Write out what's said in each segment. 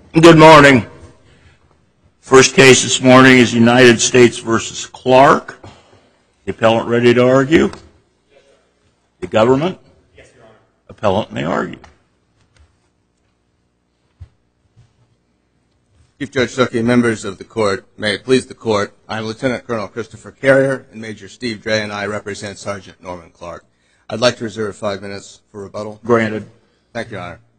Good morning. First case this morning is United States v. Clark. The appellant ready to argue? The government? Yes, Your Honor. Appellant may argue. Chief Judge Stuckey, members of the court, may it please the court, I am Lieutenant Colonel Christopher Carrier, and Major Steve Dre and I represent Sergeant Norman Clark. I'd like to reserve 5 minutes for rebuttal. Granted. Thank you, Your Honor.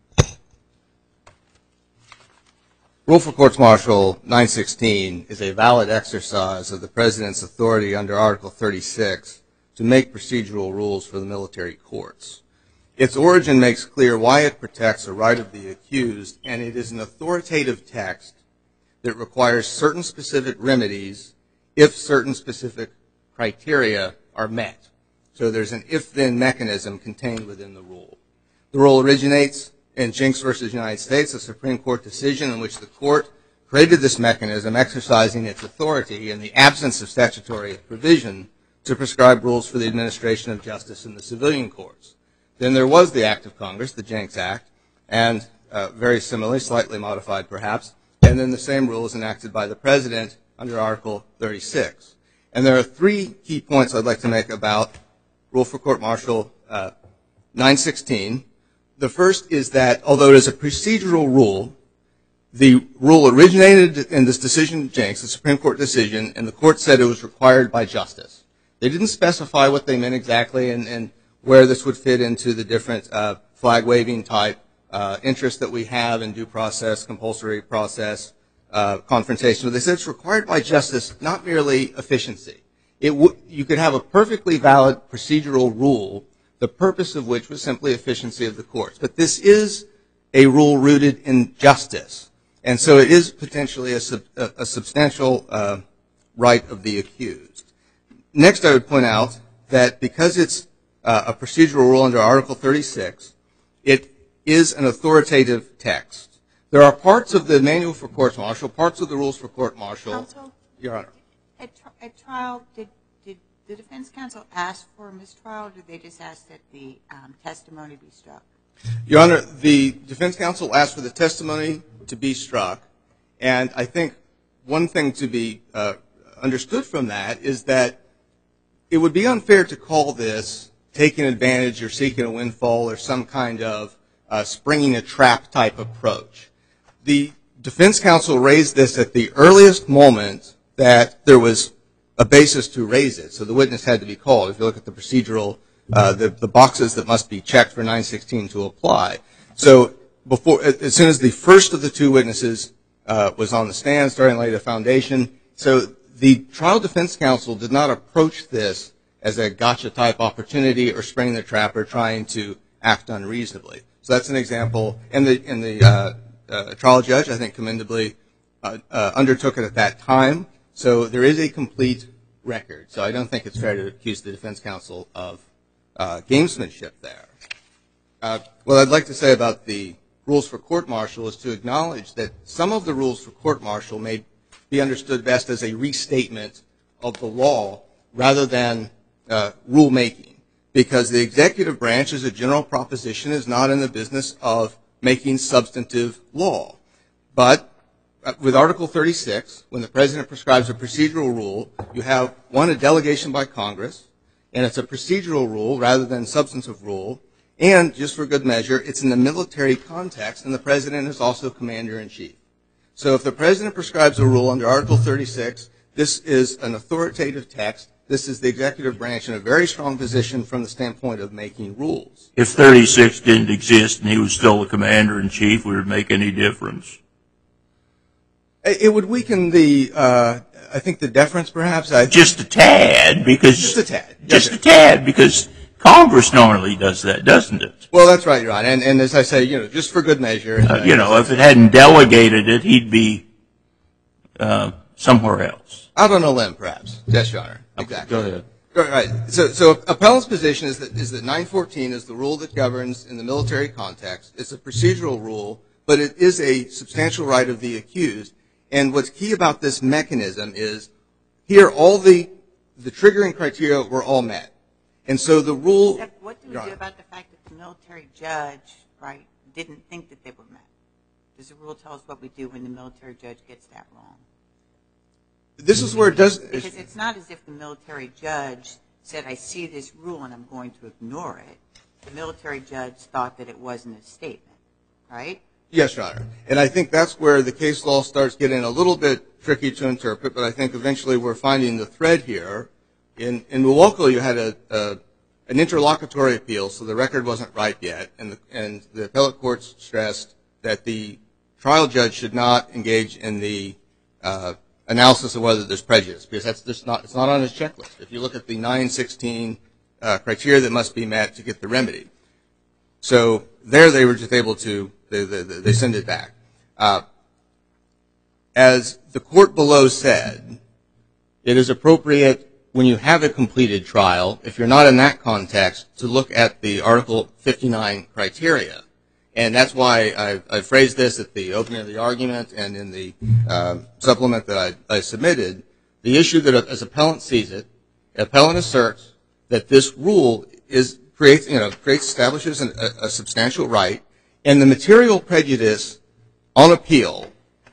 Rule for Courts-Martial 916 is a valid exercise of the President's authority under Article 36 to make procedural rules for the military courts. Its origin makes clear why it protects the right of the accused, and it is an authoritative text that requires certain specific remedies if certain specific criteria are met. So there's an if-then mechanism contained within the rule. The rule originates in Jinks v. United States, a Supreme Court decision in which the court created this mechanism exercising its authority in the absence of statutory provision to prescribe rules for the administration of justice in the civilian courts. Then there was the Act of Congress, the Jenks Act, and very similarly, slightly modified perhaps, and then the same rule is enacted by the President under Article 36. And there are 3 key points I'd like to make about Rule for Court-Martial 916. The first is that although it is a procedural rule, the rule originated in this decision, Jenks, the Supreme Court decision, and the court said it was required by justice. They didn't specify what they meant exactly and where this would fit into the different flag-waving type interests that we have in due process, compulsory process, confrontation. But they said it's required by justice, not merely efficiency. You could have a perfectly valid procedural rule, the purpose of which was simply efficiency of the courts. But this is a rule rooted in justice. And so it is potentially a substantial right of the accused. Next, I would point out that because it's a procedural rule under Article 36, it is an authoritative text. There are parts of the Manual for Court-Martial, parts of the Rules for Court-Martial. Counsel? Your Honor. At trial, did the defense counsel ask for a mistrial, or did they just ask that the testimony be struck? Your Honor, the defense counsel asked for the testimony to be struck, and I think one thing to be understood from that is that it would be unfair to call this taking advantage or seeking a windfall or some kind of springing a trap type approach. The defense counsel raised this at the earliest moment that there was a basis to raise it, so the witness had to be called. If you look at the procedural, the boxes that must be checked for 916 to apply. So as soon as the first of the 2 witnesses was on the stand, starting to lay the foundation, so the trial defense counsel did not approach this as a gotcha type opportunity or springing the trap or trying to act unreasonably. So that's an example. And the trial judge, I think, commendably undertook it at that time. So there is a complete record. So I don't think it's fair to accuse the defense counsel of gamesmanship there. What I'd like to say about the rules for court-martial is to acknowledge that some of the rules for court-martial may be understood best as a restatement of the law rather than rulemaking, because the executive branch, as a general proposition, is not in the business of making substantive law. But with Article 36, when the President prescribes a procedural rule, you have, one, a delegation by Congress, and it's a procedural rule rather than substantive rule, and, just for good measure, it's in the military context, and the President is also Commander-in-Chief. So if the President prescribes a rule under Article 36, this is an authoritative text. This is the executive branch in a very strong position from the standpoint of making rules. If 36 didn't exist and he was still the Commander-in-Chief, would it make any difference? It would weaken the, I think, the deference, perhaps. Just a tad, because just a tad. Just a tad, because Congress normally does that, doesn't it? Well, that's right, Your Honor. And as I say, just for good measure. If it hadn't delegated it, he'd be somewhere else. Out on a limb, perhaps. Yes, Your Honor. Exactly. Go ahead. All right. So appellant's position is that 914 is the rule that governs in the military context. It's a procedural rule, but it is a substantial right of the accused. And what's key about this mechanism is here all the triggering criteria were all met. And so the rule. What do we do about the fact that the military judge, right, didn't think that they were met? Does the rule tell us what we do when the military judge gets that wrong? This is where it does. Because it's not as if the military judge said, I see this rule and I'm going to ignore it. The military judge thought that it wasn't a statement, right? Yes, Your Honor. And I think that's where the case law starts getting a little bit tricky to interpret, but I think eventually we're finding the thread here. In Milwaukee, you had an interlocutory appeal, so the record wasn't ripe yet, and the appellate courts stressed that the trial judge should not engage in the analysis of whether there's prejudice, because it's not on his checklist. If you look at the 916 criteria that must be met to get the remedy. So there they were just able to, they send it back. As the court below said, it is appropriate when you have a completed trial, if you're not in that context, to look at the Article 59 criteria. And that's why I phrased this at the opening of the argument and in the supplement that I submitted. The issue that as appellant sees it, appellant asserts that this rule establishes a substantial right, and the material prejudice on appeal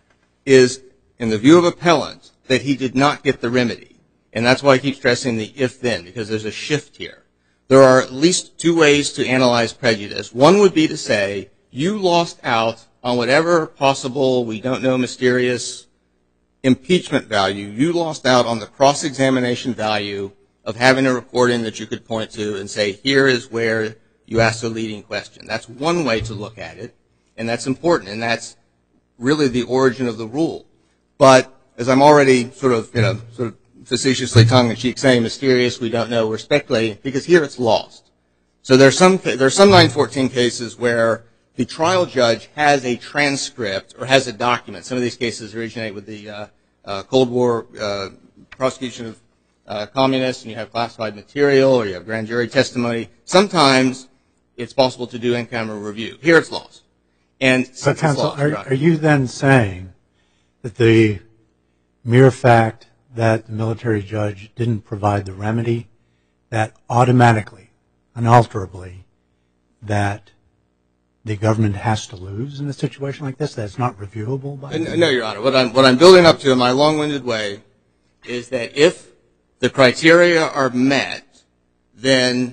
is, in the view of appellant, that he did not get the remedy. And that's why I keep stressing the if-then, because there's a shift here. There are at least two ways to analyze prejudice. One would be to say, you lost out on whatever possible, we don't know, mysterious impeachment value. You lost out on the cross-examination value of having a recording that you could point to and say, here is where you asked a leading question. That's one way to look at it, and that's important, and that's really the origin of the rule. But as I'm already sort of facetiously tongue-in-cheek saying, mysterious, we don't know, we're speculating, because here it's lost. So there are some 914 cases where the trial judge has a transcript or has a document. Some of these cases originate with the Cold War prosecution of communists, and you have classified material, or you have grand jury testimony. Sometimes it's possible to do in-camera review. Here it's lost. So, counsel, are you then saying that the mere fact that the military judge didn't provide the remedy, that automatically, unalterably, that the government has to lose in a situation like this, that it's not reviewable by the No, Your Honor. What I'm building up to in my long-winded way is that if the criteria are met, then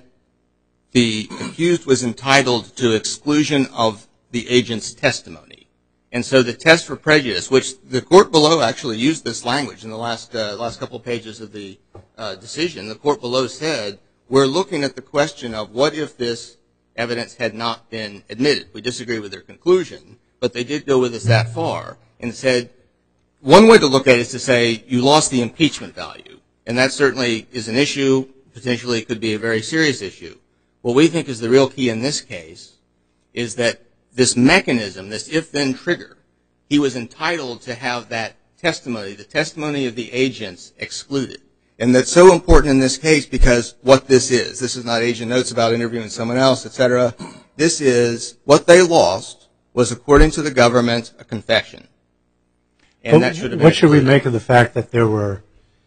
the accused was entitled to exclusion of the agent's testimony. And so the test for prejudice, which the court below actually used this language in the last couple of pages of the decision, the court below said, we're looking at the question of what if this evidence had not been admitted. We disagree with their conclusion, but they did go with us that far and said, one way to look at it is to say you lost the impeachment value. And that certainly is an issue, potentially could be a very serious issue. What we think is the real key in this case is that this mechanism, this if-then trigger, he was entitled to have that testimony, the testimony of the agents, excluded. And that's so important in this case because what this is not agent notes about interviewing someone else, et cetera. This is what they lost was, according to the government, a confession. And that should have been What should we make of the fact that there were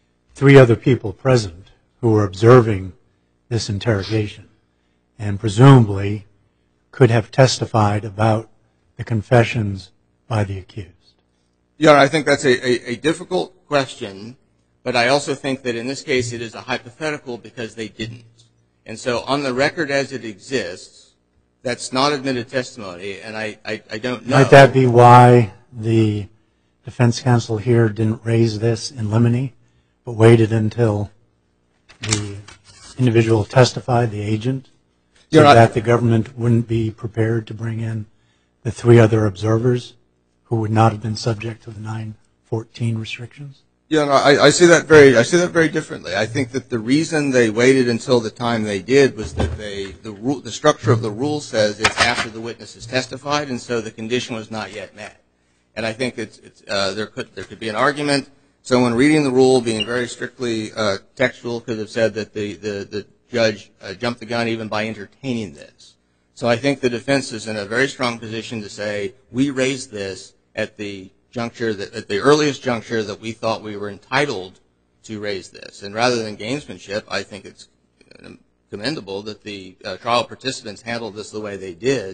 3 other people present who were observing this interrogation and presumably could have testified about the confessions by the accused? Yeah, I think that's a difficult question, but I also think that in this case it is a hypothetical because they didn't. And so on the record as it exists, that's not admitted testimony, and I don't know. Might that be why the defense counsel here didn't raise this in limine, but waited until the individual testified, the agent, so that the government wouldn't be prepared to bring in the 3 other observers who would not have been subject to the 914 restrictions? Yeah, no, I see that very differently. I think that the reason they waited until the time they did was that the structure of the rule says it's after the witness has testified, and so the condition was not yet met. And I think there could be an argument. Someone reading the rule, being very strictly textual, could have said that the judge jumped the gun even by entertaining this. So I think the defense is in a very strong position to say we raised this at the juncture, at the earliest juncture that we thought we were entitled to raise this. And rather than gamesmanship, I think it's commendable that the trial participants handled this the way they did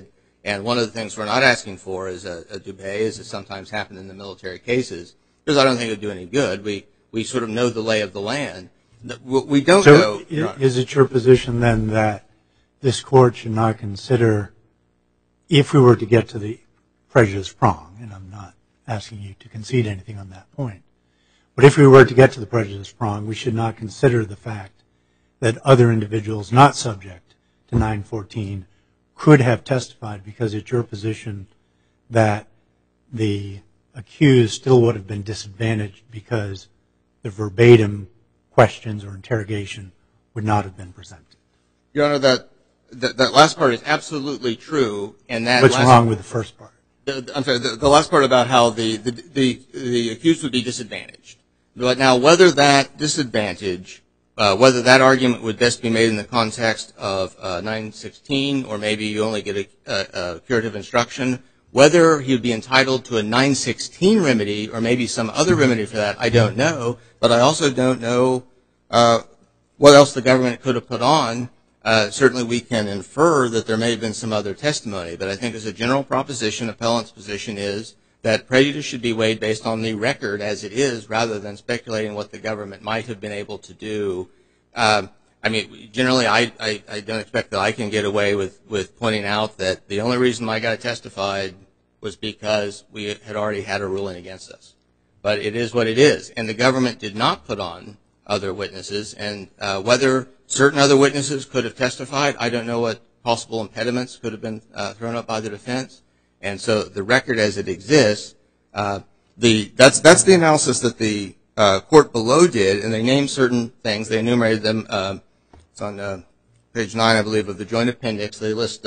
And one of the things we're not asking for is a debate, as it sometimes happens in the military cases, because I don't think it would do any good. We sort of know the lay of the land. We don't know. So is it your position then that this court should not consider, if we were to get to the prejudice prong, and I'm not asking you to concede anything on that point, but if we were to get to the prejudice prong, we should not consider the fact that other individuals not subject to 914 could have testified, because it's your position that the accused still would have been disadvantaged because the verbatim questions or interrogation would not have been presented. Your Honor, that last part is absolutely true. And that What's wrong with the first part? I'm sorry, the last part about how the accused would be disadvantaged. But now, whether that disadvantage, whether that argument would best be made in the context of 916, or maybe you only get a curative instruction, whether he would be entitled to a 916 remedy or maybe some other remedy for that, I don't know. But I also don't know what else the government could have put on. Certainly we can infer that there may have been some other testimony. But I think as a general proposition, appellant's position is that prejudice should be weighed based on the record as it is, rather than speculating what the government might have been able to do. I mean, generally, I don't expect that I can get away with pointing out that the only reason my guy testified was because we had already had a ruling against us. But it is what it is. And the government did not put on other witnesses. And whether certain other witnesses could have testified, I don't know what possible impediments could have been thrown up by the defense. And so the record as it exists, that's the analysis that the court below did, and they named certain things. They enumerated them. It's on page 9, I believe, of the joint appendix. They list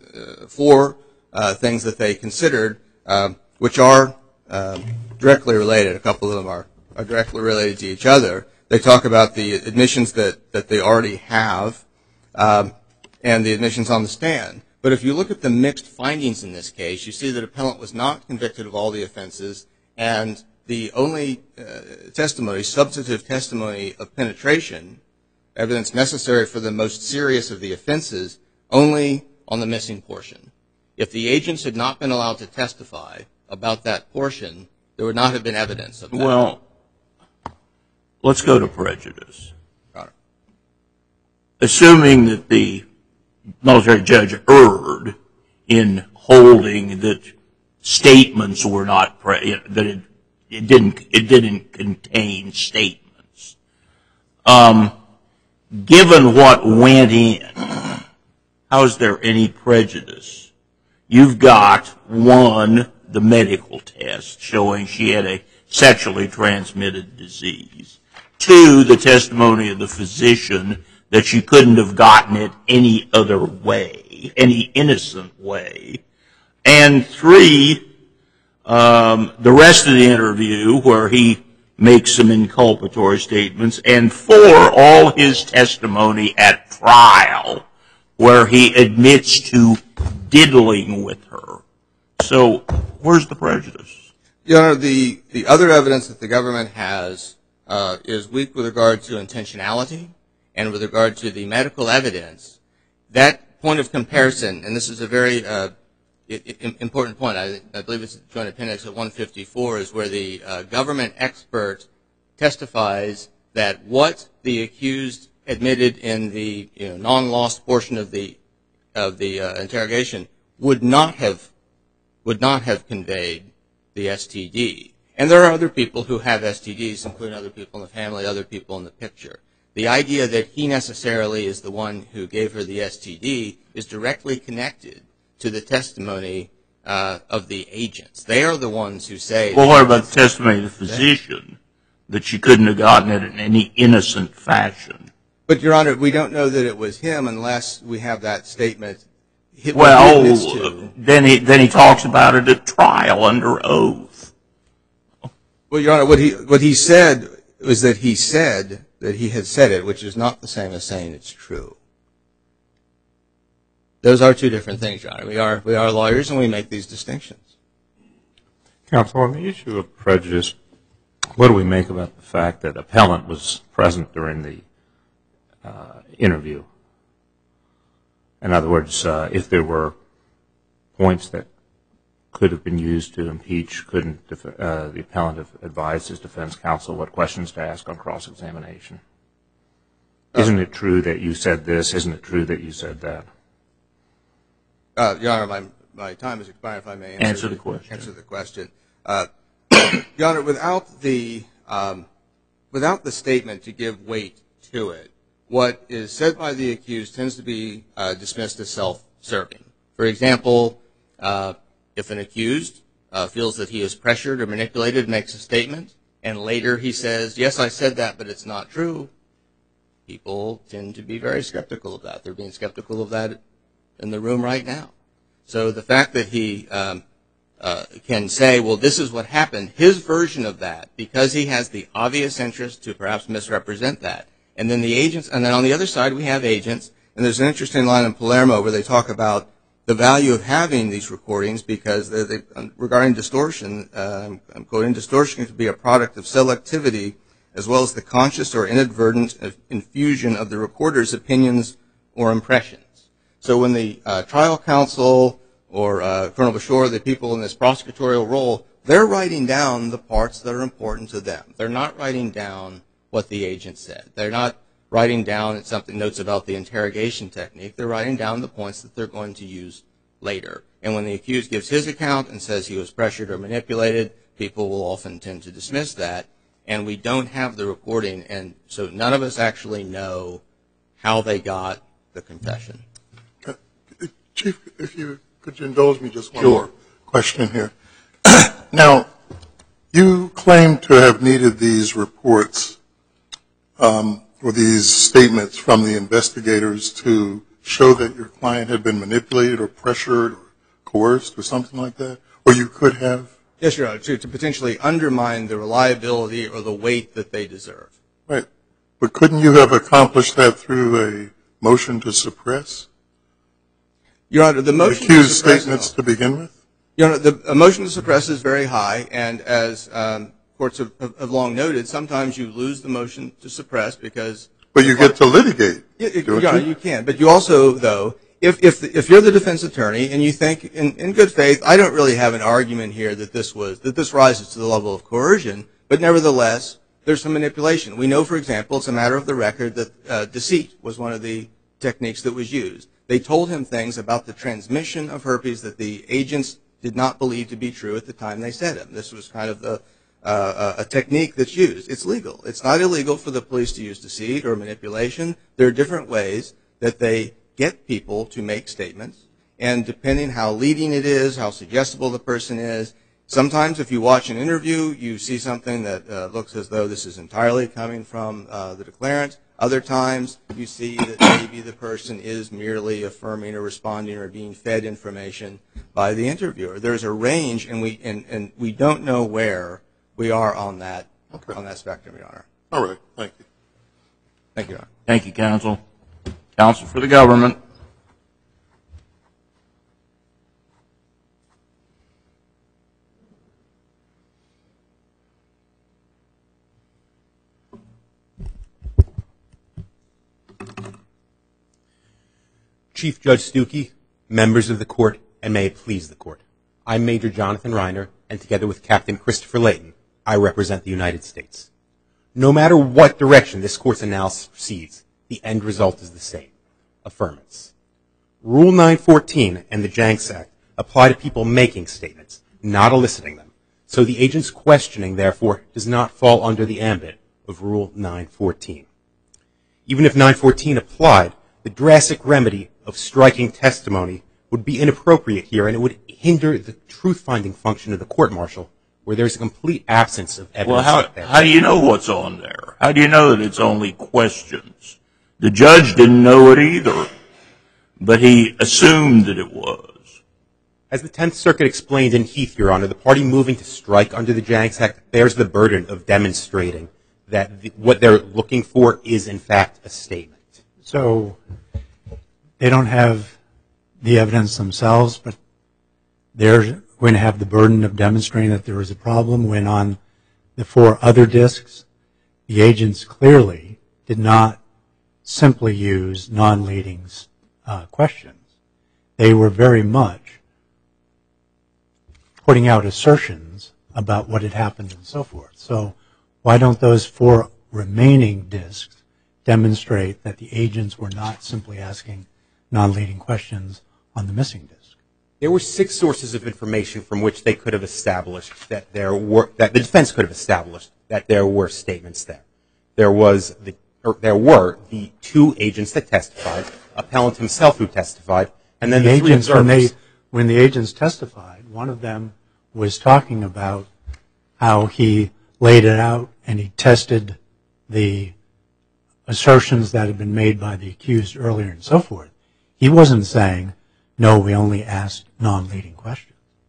4 things that they considered, which are directly related. A couple of them are directly related to each other. They talk about the admissions that they already have and the admissions on the stand. But if you look at the mixed findings in this case, you see that appellant was not convicted of all the offenses, and the only testimony, substantive testimony of penetration, evidence necessary for the most serious of the offenses, only on the missing portion. If the agents had not been allowed to testify about that portion, there would not have been evidence of that. Well, let's go to prejudice. Got it. Assuming that the military judge erred in holding that statements were not, that it didn't contain statements. Given what went in, how is there any prejudice? You've got, 1, the medical test showing she had a sexually transmitted disease. 2, the testimony of the physician that she couldn't have gotten it any other way, any innocent way. And 3, the rest of the interview where he makes some inculpatory statements. And 4, all his testimony at trial where he admits to diddling with her. So where's the prejudice? Your Honor, the other evidence that the government has is weak with regard to intentionality and with regard to the medical evidence. That point of comparison, and this is a very important point, I believe it's joint appendix at 154, is where the government expert testifies that what the accused admitted in the non-lost portion of the interrogation would not have conveyed the STD. And there are other people who have STDs, including other people in the family, other people in the picture. The idea that he necessarily is the one who gave her the STD is directly connected to the testimony of the agents. They are the ones who say... Well, what about the testimony of the physician that she couldn't have gotten it in any innocent fashion? But, Your Honor, we don't know that it was him unless we have that statement. Well, then he talks about it at trial under oath. Well, Your Honor, what he said was that he said that he had said it, which is not the same as saying it's true. Those are 2 different things, Your Honor. We are lawyers and we make these distinctions. Counsel, on the issue of prejudice, what do we make about the fact that appellant was present during the interview? In other words, if there were points that could have been used to impeach? Couldn't the appellant have advised his defense counsel what questions to ask on cross-examination? Isn't it true that you said this? Isn't it true that you said that? Your Honor, my time is expired. If I may Answer the question. Answer the question. Your Honor, without the statement to give weight to it, what is said by the accused tends to be dismissed as self-serving. For example, if an accused feels that he is pressured or manipulated, makes a statement, and later he says, yes, I said that, but it's not true, people tend to be very skeptical of that. They're being skeptical of that in the room right now. So the fact that he can say, well, this is what happened, his version of that, because he has the obvious interest to perhaps misrepresent that. And then the agents, and then on the other side we have agents, and there's an interesting line in Palermo where they talk about the value of having these recordings because regarding distortion, I'm quoting, distortion could be a product of selectivity as well as the conscious or inadvertent infusion of the recorder's opinions or impressions. So when the trial counsel or Colonel Bashor, the people in this prosecutorial role, they're writing down the parts that are important to them. They're not writing down what the agent said. They're not writing down something, notes about the interrogation technique. They're writing down the points that they're going to use later. And when the accused gives his account and says he was pressured or manipulated, people will often tend to dismiss that. And we don't have the recording, and so none of us actually know how they got the confession. Chief, if you could indulge me just one more question here. Now, you claim to have needed these reports or these statements from the investigators to show that your client had been manipulated or pressured or coerced or something like that? Or you could have? Yes, Your Honor, to potentially undermine the reliability or the weight that they deserve. Right. But couldn't you have accomplished that through a motion to suppress? Your Honor, the motion accused statements to begin with? Your Honor, the motion to suppress is very high, and as courts have long noted, sometimes you lose the motion to suppress because... But you get to litigate. Your Honor, you can. But you also, though, if you're the defense attorney and you think in good faith, I don't really have an argument here that this rises to the level of coercion, but nevertheless, there's some manipulation. We know, for example, it's a matter of the record that deceit was one of the techniques that was used. They told him things about the transmission of herpes that the agents did not believe to be true at the time they said them. This was kind of a technique that's used. It's legal. It's not illegal for the police to use deceit or manipulation. There are different ways that they get people to make statements, and depending how leading it is, how suggestible the person is, sometimes if you watch an interview, you see something that looks as though this is entirely coming from the declarant. Other times, you see that maybe the person is merely affirming or responding or being fed information by the interviewer. There's a range, and we don't know where we are on that spectrum, Your Honor. All right. Thank you. Thank you, Your Honor. Thank you, counsel. Counsel for the government. Chief Judge Stuckey, members of the court, and may it please the court. I'm Major Jonathan Reiner, and together with Captain Christopher Layton, I represent the United States. No matter what direction this court's analysis proceeds, the end result is the same: affirmance. Rule 914 and the Janks Act apply to people making statements, not eliciting them. So the agent's questioning, therefore, does not fall under the ambit of Rule 914. Even if 914 applied, the drastic remedy of striking testimony would be inappropriate here, and it would hinder the truth-finding function of the court-martial, where there's a complete absence of evidence. Well, how do you know what's on there? How do you know that it's only questions? The judge didn't know it either, but he assumed that it was. As the Tenth Circuit explained in Heath, Your Honor, the party moving to strike under the Janks Act bears the burden of demonstrating that what they're looking for is, in fact, a statement. So they don't have the evidence themselves, but they're going to have the burden of demonstrating that there was a problem when on the 4 other discs, the agents clearly did not simply use non-leading questions. They were very much putting out assertions about what had happened and so forth. So why don't those 4 remaining discs demonstrate that the agents were not simply asking non-leading questions on the missing disc? There were 6 sources of information from which they could have established that that the defense could have established that there were statements there. There were the 2 agents that testified, appellant himself who testified, and then the 3 observers. When the agents testified, one of them was talking about how he laid it out and he tested the assertions that had been made by the accused earlier and so forth. He wasn't saying, no, we only asked non-leading questions.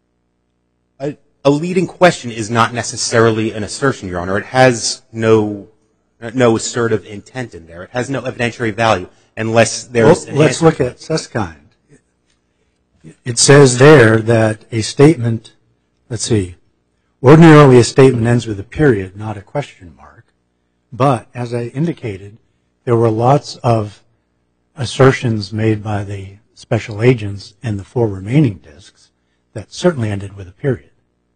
A leading question is not necessarily an assertion, Your Honor. It has no assertive intent in there. It has no evidentiary value unless there's an answer. Let's look at Susskind. It says there that a statement, ordinarily a statement ends with a period, not a question mark. But as I indicated, there were lots of assertions made by the special agents in the 4 remaining discs that certainly ended with a period.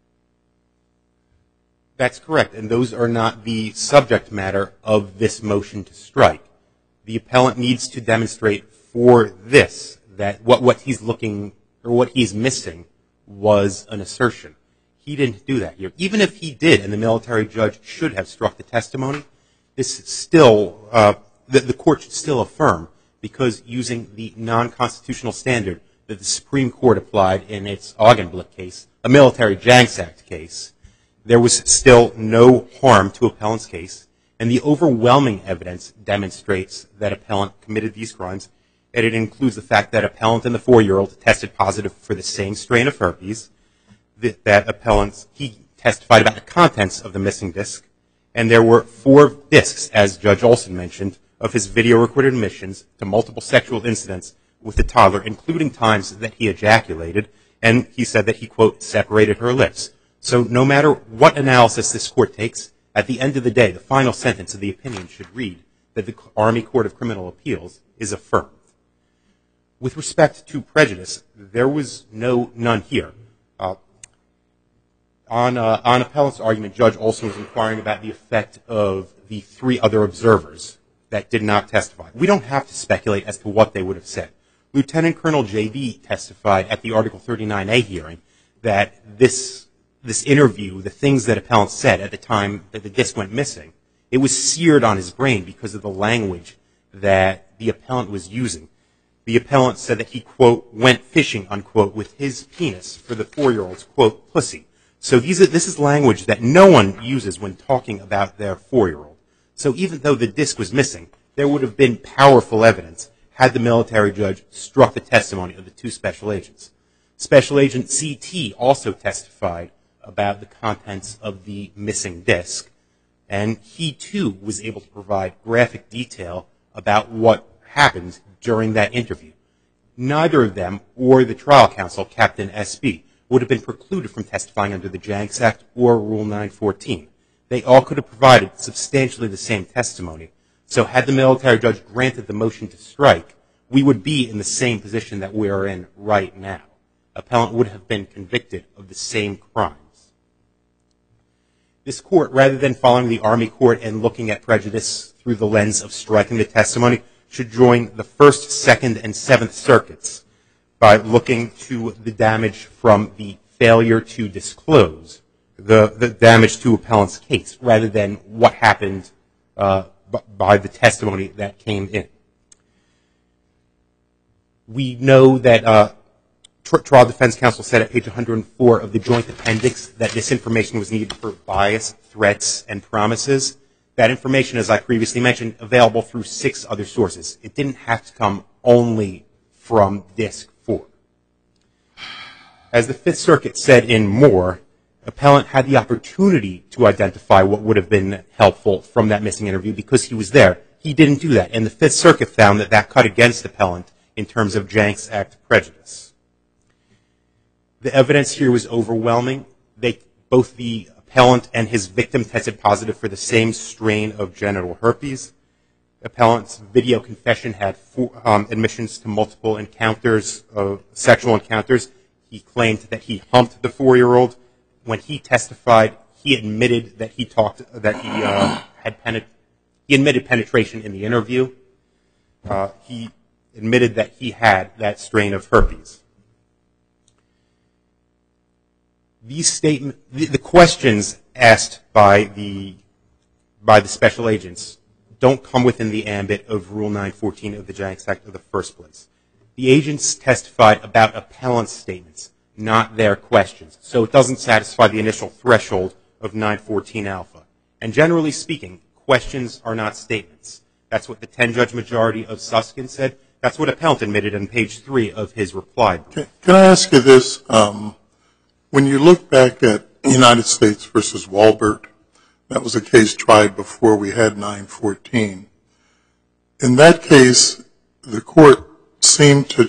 That's correct, and those are not the subject matter of this motion to strike. The appellant needs to demonstrate for this that what he's looking or what he's missing was an assertion. He didn't do that here. Even if he did, and the military judge should have struck the testimony, this still the court should still affirm, because using the non-constitutional standard that the Supreme Court applied in its Augenblick case, a military Janks Act case, there was still no harm to appellant's case, and the overwhelming evidence demonstrates that appellant committed these crimes, and it includes the fact that appellant and the 4-year-old tested positive for the same strain of herpes, he testified about the contents of the missing disc, and there were 4 discs, as Judge Olson mentioned, of his video-recorded admissions to multiple sexual incidents with the toddler, including times that he ejaculated, and he said that he, quote, separated her lips. So no matter what analysis this court takes, at the end of the day, the final sentence of the opinion should read that the Army Court of Criminal Appeals is affirmed. With respect to prejudice, there was none here. On appellant's argument, Judge Olson was inquiring about the effect of the 3 other observers that did not testify. We don't have to speculate as to what they would have said. Lieutenant Colonel J.B. testified at the Article 39A hearing that this interview, the things that appellant said at the time that the disc went missing, it was seared on his brain because of the language that the appellant was using. The appellant said that he, quote, went fishing, unquote, with his penis for the 4-year-old's, quote, pussy. So this is language that no one uses when talking about their 4-year-old. So even though the disc was missing, there would have been powerful evidence had the military judge struck the testimony of the 2 special agents. Special Agent C.T. also testified about the contents of the missing disc, and he, too, was able to provide graphic detail about what happened during that interview. Neither of them or the trial counsel, Captain S.B., would have been precluded from testifying under the Janks Act or Rule 914. They all could have provided substantially the same testimony. So had the military judge granted the motion to strike, we would be in the same position that we are in right now. Appellant would have been convicted of the same crimes. This court, rather than following the Army Court and looking at prejudice through the lens of striking the testimony, should join the 1st, 2nd, and 7th Circuits by looking to the damage from the failure to disclose, the damage to appellant's case, rather than what happened by the testimony that came in. We know that Trial Defense Counsel said at page 104 of the Joint Appendix that this information was needed for bias, threats, and promises. That information, as I previously mentioned, available through 6 other sources. It didn't have to come only from Disc 4. As the 5th Circuit said in Moore, appellant had the opportunity to identify what would have been helpful from that missing interview because he was there. He didn't do that, and the 5th Circuit found that that cut against appellant in terms of Janks Act prejudice. The evidence here was overwhelming. Both the appellant and his victim tested positive for the same strain of genital herpes. Appellant's video confession had admissions to multiple encounters, sexual encounters. He claimed that he humped the 4-year-old. When he testified, he admitted that he admitted penetration in the interview. He admitted that he had that strain of herpes. The questions asked by the special agents don't come within the ambit of Rule 914 of the Janks Act in the first place. The agents testified about appellant's statements, not their questions. So it doesn't satisfy the initial threshold of 914 alpha. And generally speaking, questions are not statements. That's what the 10-judge majority of Susskind said. That's what appellant admitted on page 3 of his reply. Can I ask you this? When you look back at United States versus Walbert, that was a case tried before we had 914. In that case, the court seemed to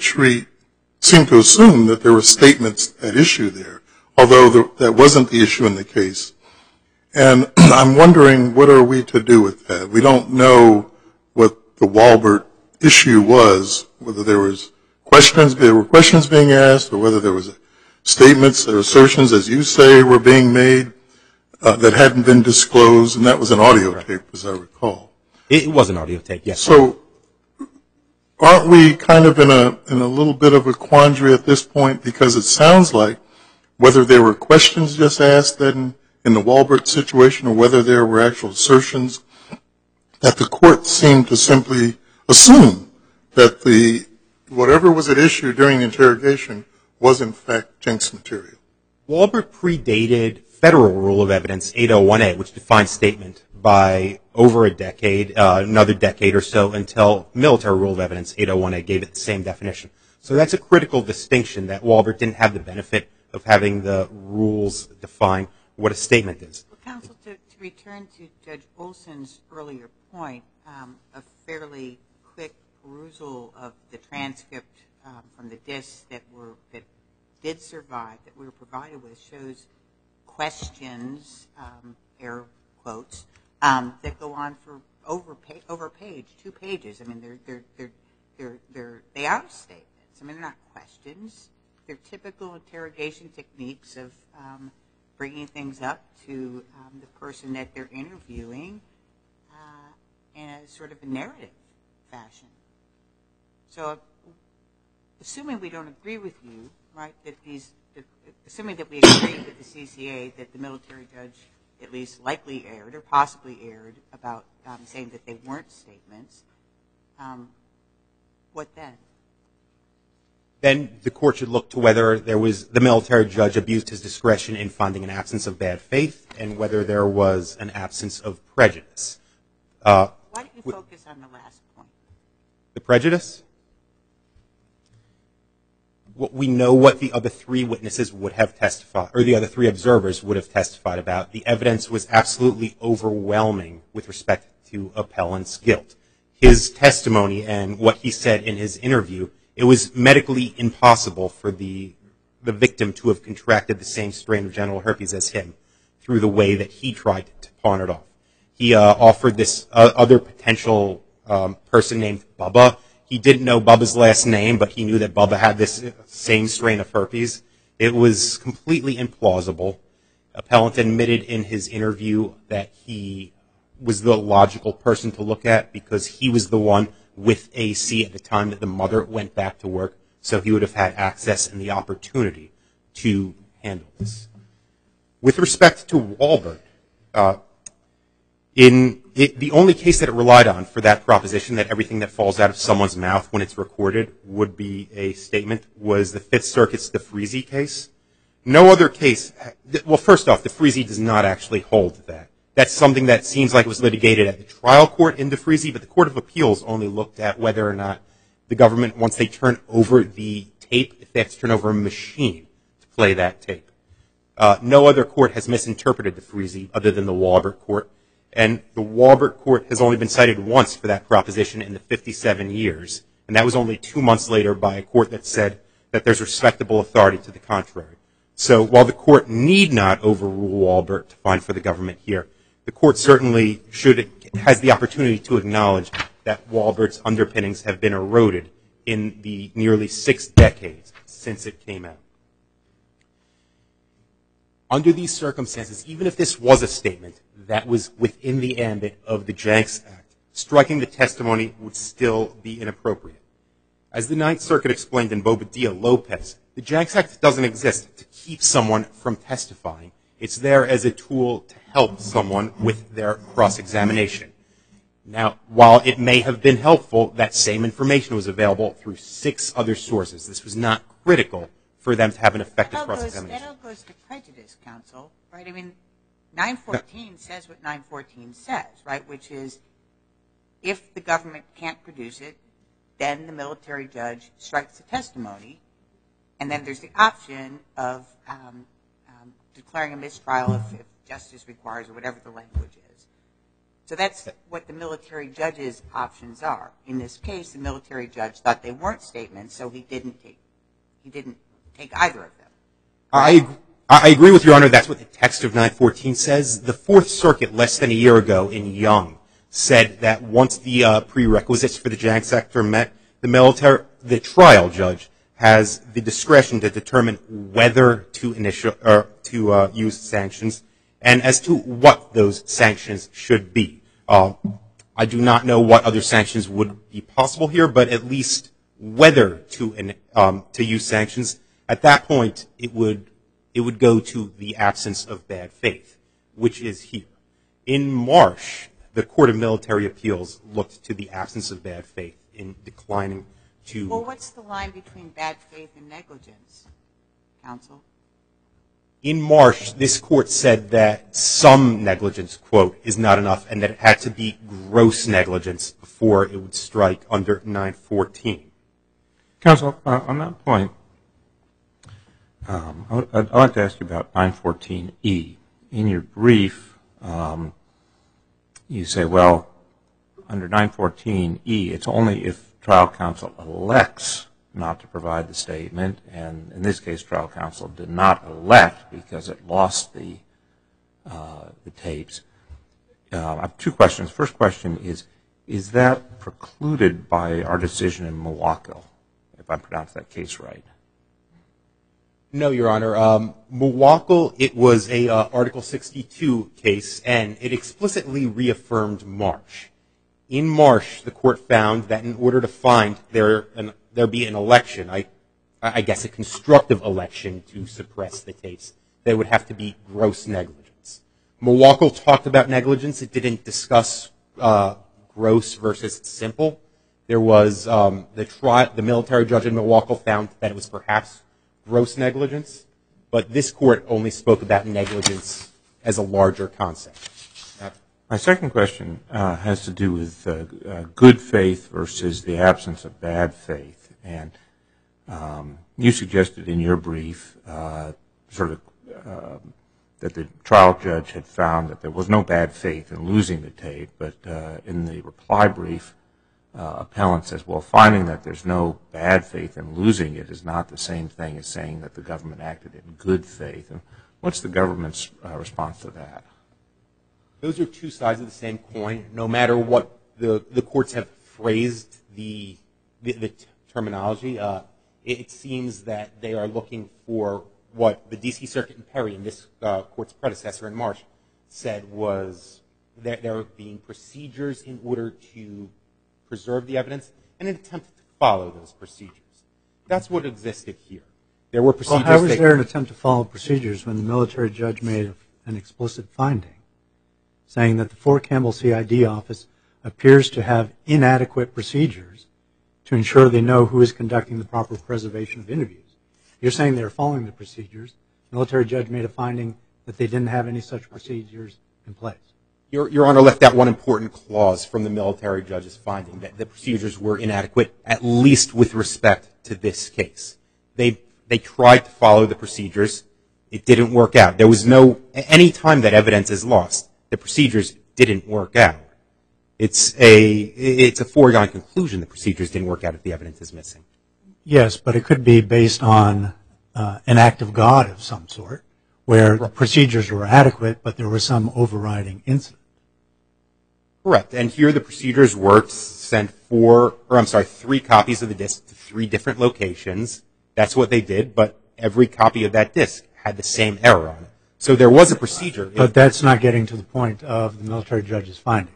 assume that there were statements at issue there, although that wasn't the issue in the case. And I'm wondering, what are we to do with that? We don't know what the Walbert issue was, whether there were questions being asked, or whether there was statements or assertions, as you say, were being made that hadn't been disclosed, and that was an audio tape, as I recall. It was an audio tape, yes. So aren't we kind of in a little bit of a quandary at this point? Because it sounds like whether there were questions just asked then in the Walbert situation, or whether there were actual assertions, that the court seemed to simply assume that whatever was at issue during the interrogation was in fact Janks material. Walbert predated Federal Rule of Evidence 801A, which defines statement, by over a decade, another decade or so, until Military Rule of Evidence 801A gave it the same definition. So that's a critical distinction, that Walbert didn't have the benefit of having the rules define what a statement is. Well, counsel, to return to Judge Olson's earlier point, a fairly quick perusal of the transcript from the discs that did survive, that we were provided with, shows questions, air quotes, that go on for over page, 2 pages. I mean, they are statements. I mean, they're not questions. They're typical interrogation techniques of bringing things up to the person that they're interviewing in a sort of a narrative fashion. So, assuming we don't agree with you, right, assuming that we agree with the CCA that the military judge at least likely erred or possibly erred about saying that they weren't statements, what then? Then the court should look to whether the military judge abused his discretion in finding an absence of bad faith, and whether there was an absence of prejudice. Why don't you focus on the last point? The prejudice? We know what the other 3 witnesses would have testified, or the other 3 observers would have testified about. The evidence was absolutely overwhelming with respect to appellant's guilt. His testimony and what he said in his interview, it was medically impossible for the victim to have contracted the same strain of genital herpes as him through the way that he tried to pawn it off. He offered this other potential person named Bubba. He didn't know Bubba's last name, but he knew that Bubba had this same strain of herpes. It was completely implausible. Appellant admitted in his interview that he was the logical person to look at because he was the one with AC at the time that the mother went back to work, so he would have had access and the opportunity to handle this. With respect to Walbert, the only case that it relied on for that proposition, that everything that falls out of someone's mouth when it's recorded would be a statement, was the Fifth Circuit's DeFreeze case. No other case, well, first off, DeFreeze does not actually hold that. That's something that seems like it was litigated at the trial court in DeFreeze, but the Court of Appeals only looked at whether or not the government, once they turn over the tape, if they have to turn over a machine to play that tape. No other court has misinterpreted DeFreeze other than the Walbert court. And the Walbert court has only been cited once for that proposition in the 57 years. And that was only 2 months later by a court that said that there's respectable authority to the contrary. So while the court need not overrule Walbert to find for the government here, the court certainly has the opportunity to acknowledge that Walbert's underpinnings have been eroded in the nearly 6 decades since it came out. Under these circumstances, even if this was a statement that was within the ambit of the Janks Act, striking the testimony would still be inappropriate. As the Ninth Circuit explained in Bobadilla-Lopez, the Janks Act doesn't exist to keep someone from testifying. It's there as a tool to help someone with their cross-examination. Now, while it may have been helpful, that same information was available through 6 other sources. This was not critical for them to have an effective cross-examination. That all goes to prejudice, counsel, right? I mean, 914 says what 914 says, right, which is if the government can't produce it, then the military judge strikes the testimony, and then there's the option of declaring a mistrial if justice requires or whatever the language is. So that's what the military judge's options are. In this case, the military judge thought they weren't statements, so he didn't take either of them. I agree with Your Honor. That's what the text of 914 says. The Fourth Circuit, less than a year ago in Young, said that once the prerequisites for the Janks Act are met, the trial judge has the discretion to determine whether to use sanctions and as to what those sanctions should be. I do not know what other sanctions would be possible here, but at least whether to use sanctions. At that point, it would go to the absence of bad faith, which is here. In Marsh, the Court of Military Appeals looked to the absence of bad faith in declining to... Well, what's the line between bad faith and negligence, counsel? In Marsh, this court said that some negligence, quote, is not enough and that it had to be gross negligence before it would strike under 914. Counsel, on that point, I'd like to ask you about 914E. In your brief, you say, well, under 914E, it's only if trial counsel elects not to provide the statement, and in this case, trial counsel did not elect because it lost the tapes. I have 2 questions. First question is that precluded by our decision in Milwaukee, if I pronounced that case right? No, Your Honor. Milwaukee, it was a Article 62 case, and it explicitly reaffirmed Marsh. In Marsh, the court found that in order to find there be an election, I guess a constructive election to suppress the tapes, there would have to be gross negligence. Milwaukee talked about negligence. It didn't discuss gross versus simple. There was the military judge in Milwaukee found that it was perhaps gross negligence, but this court only spoke about negligence as a larger concept. My second question has to do with good faith versus the absence of bad faith. And you suggested in your brief that the trial judge had found that there was no bad faith in losing the tape, but in the reply brief, appellant says, well, finding that there's no bad faith in losing it is not the same thing as saying that the government acted in good faith. And what's the government's response to that? Those are 2 sides of the same coin. No matter what the courts have phrased the terminology, it seems that they are looking for what the D.C. Circuit in Perry and this court's predecessor in Marsh said was that there being procedures in order to preserve the evidence and an attempt to follow those procedures. That's what existed here. There were procedures. Well, how was there an attempt to follow procedures when the military judge made an explicit finding saying that the Fort Campbell CID office appears to have inadequate procedures to ensure they know who is conducting the proper preservation of interviews? You're saying they're following the procedures. The military judge made a finding that they didn't have any such procedures in place. Your Honor left out one important clause from the military judge's finding, that the procedures were inadequate, at least with respect to this case. They tried to follow the procedures. It didn't work out. There was any time that evidence is lost, the procedures didn't work out. It's a foregone conclusion the procedures didn't work out if the evidence is missing. Yes, but it could be based on an act of God of some sort, where the procedures were adequate, but there was some overriding incident. Correct. And here the procedures were to send 3 copies of the disc to 3 different locations. That's what they did, but every copy of that disc had the same error on it. So there was a procedure. But that's not getting to the point of the military judge's finding.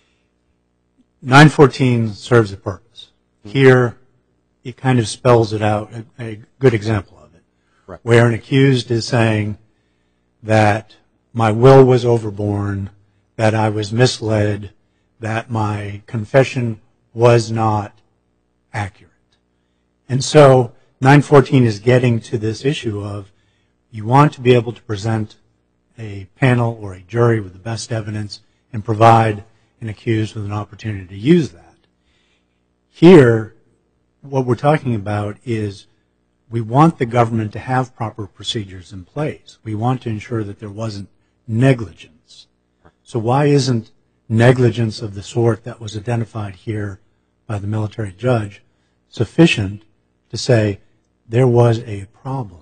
914 serves a purpose. Here, it kind of spells it out, a good example of it, Right. where an accused is saying that my will was overborne, that I was misled, that my confession was not accurate. And so 914 is getting to this issue of you want to be able to present a panel or a jury with the best evidence and provide an accused with an opportunity to use that. Here, what we're talking about is we want the government to have proper procedures in place. We want to ensure that there wasn't negligence. So why isn't negligence of the sort that was identified here by the military judge sufficient to say there was a problem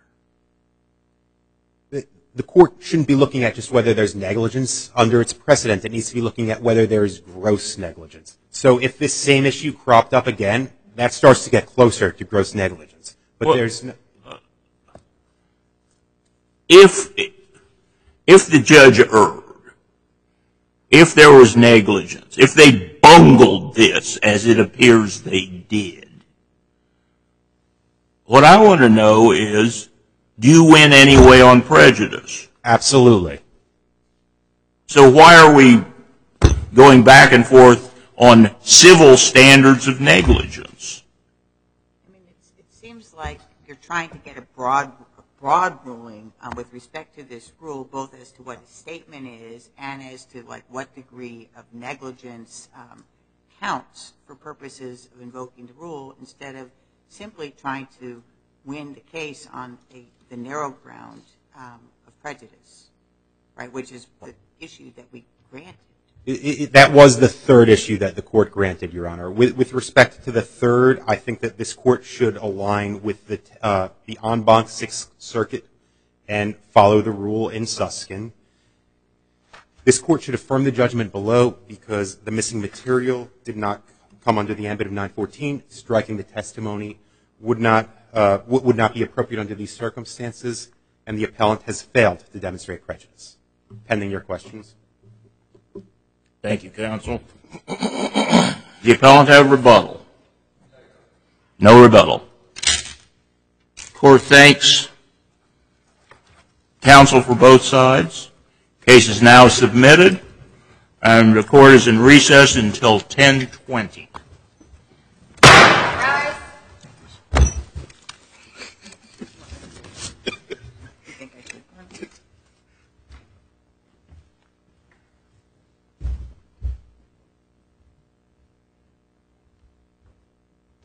here? The court shouldn't be looking at just whether there's negligence under its precedent. It needs to be looking at whether there's gross negligence. So if this same issue cropped up again, that starts to get closer to gross negligence. But Well, there's no... If the judge erred, if there was negligence, if they bungled this as it appears they did, what I want to know is, do you win anyway on prejudice? Absolutely. So why are we going back and forth on civil standards of negligence? I mean, it seems like you're trying to get a broad ruling with respect to this rule, both as to what a statement is and as to like what degree of negligence counts for purposes of invoking the rule, instead of simply trying to win the case on the narrow ground of prejudice, right, which is the issue that we granted. That was the third issue that the court granted, Your Honor. With respect to the third, I think that this court should align with the en banc Sixth Circuit and follow the rule in Susskind. This court should affirm the judgment below because the missing material did not come under the ambit of 914. Striking the testimony would not be appropriate under these circumstances, and the appellant has failed to demonstrate prejudice. Pending your questions. Thank you, counsel. The appellant have rebuttal? No rebuttal. Court thanks counsel for both sides. Case is now submitted, and the court is in recess until 10:20.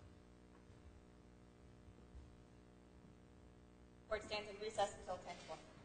Court stands in recess until 10:20.